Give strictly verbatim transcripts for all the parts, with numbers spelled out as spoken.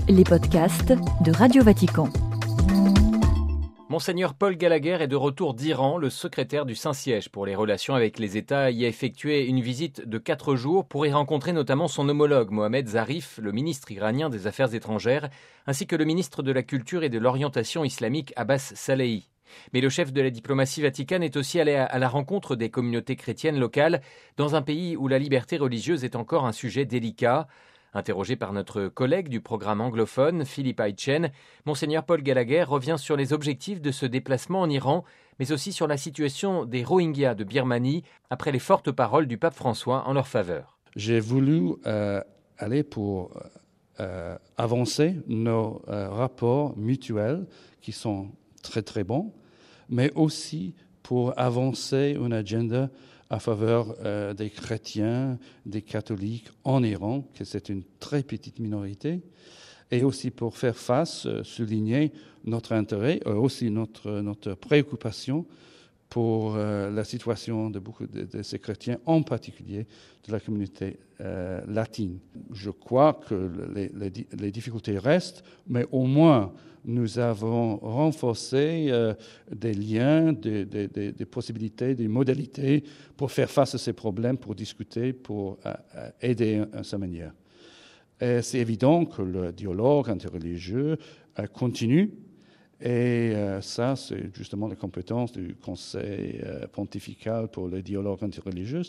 les podcasts de Radio Vatican. Monseigneur Paul Gallagher est de retour d'Iran. Le secrétaire du Saint-Siège pour les relations avec les États y a effectué une visite de quatre jours pour y rencontrer notamment son homologue Mohamed Zarif, le ministre iranien des Affaires étrangères, ainsi que le ministre de la Culture et de l'Orientation islamique Abbas Salehi. Mais le chef de la diplomatie vaticane est aussi allé à la rencontre des communautés chrétiennes locales dans un pays où la liberté religieuse est encore un sujet délicat. Interrogé par notre collègue du programme anglophone, Philippe Aytchen, Monseigneur Paul Gallagher revient sur les objectifs de ce déplacement en Iran, mais aussi sur la situation des Rohingyas de Birmanie après les fortes paroles du pape François en leur faveur. J'ai voulu euh, aller pour euh, avancer nos euh, rapports mutuels qui sont très très bons, mais aussi pour avancer une agenda à faveur euh, des chrétiens, des catholiques en Iran, que c'est une très petite minorité, et aussi pour faire face, euh, souligner notre intérêt, et aussi notre, notre préoccupation pour euh, la situation de beaucoup de, de ces chrétiens, en particulier de la communauté euh, latine. Je crois que les, les, les difficultés restent, mais au moins nous avons renforcé euh, des liens, des, des, des, des possibilités, des modalités pour faire face à ces problèmes, pour discuter, pour euh, aider à sa manière. Et c'est évident que le dialogue interreligieux euh, continue. Et euh, ça, c'est justement la compétence du Conseil euh, pontifical pour le dialogue interreligieux.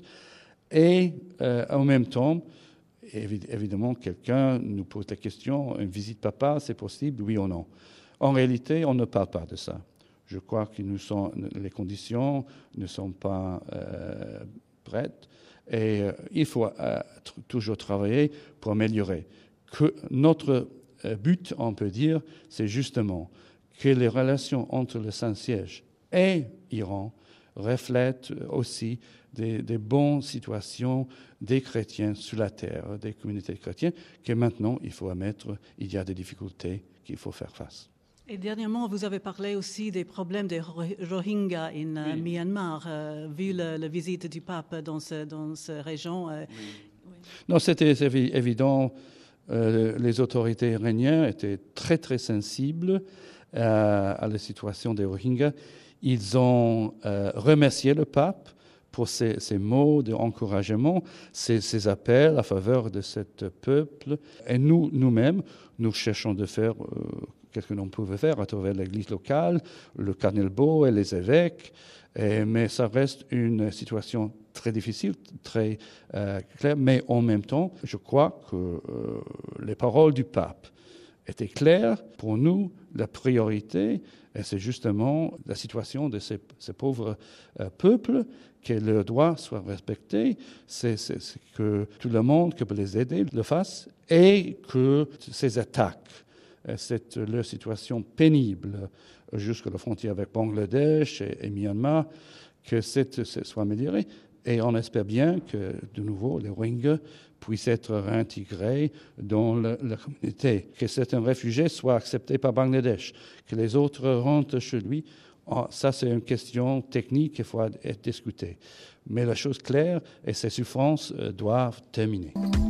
Et euh, en même temps, évi- évidemment, quelqu'un nous pose la question, une visite papale, c'est possible, oui ou non? En réalité, on ne parle pas de ça. Je crois que nous sont, les conditions ne sont pas euh, prêtes. Et euh, il faut euh, t- toujours travailler pour améliorer. Que notre euh, but, on peut dire, c'est justement que les relations entre le Saint-Siège et l'Iran reflètent aussi des, des bonnes situations des chrétiens sur la terre, des communautés chrétiennes, que maintenant il faut admettre, il y a des difficultés qu'il faut faire face. Et dernièrement, vous avez parlé aussi des problèmes des Rohingyas en oui. Myanmar, euh, vu la, la visite du pape dans, ce, dans cette région. Euh, oui. Oui. Non, c'était évident. Euh, les autorités iraniennes étaient très, très sensibles euh, à la situation des Rohingyas. Ils ont euh, remercié le pape pour ses, ses mots d'encouragement, ses, ses appels à faveur de ce peuple. Et nous, nous-mêmes, nous cherchons de faire euh, qu'est-ce que l'on pouvait faire à travers l'église locale, le cardinal Bo et les évêques. Et, mais ça reste une situation très difficile, très euh, claire. Mais en même temps, je crois que euh, les paroles du pape étaient claires. Pour nous, la priorité, et c'est justement la situation de ces, ces pauvres euh, peuples, que leurs droits soient respectés, c'est, c'est, c'est que tout le monde qui peut les aider le fasse, et que ces attaques, cette leur situation pénible jusqu'à la frontière avec Bangladesh et, et Myanmar, que cette, cette soit améliorée. Et on espère bien que, de nouveau, les Rohingyas puissent être réintégrés dans le, la communauté, que certains réfugiés soient acceptés par Bangladesh, que les autres rentrent chez lui. Oh, ça, c'est une question technique qu'il faut être discutée. Mais la chose claire, et ces souffrances euh, doivent terminer.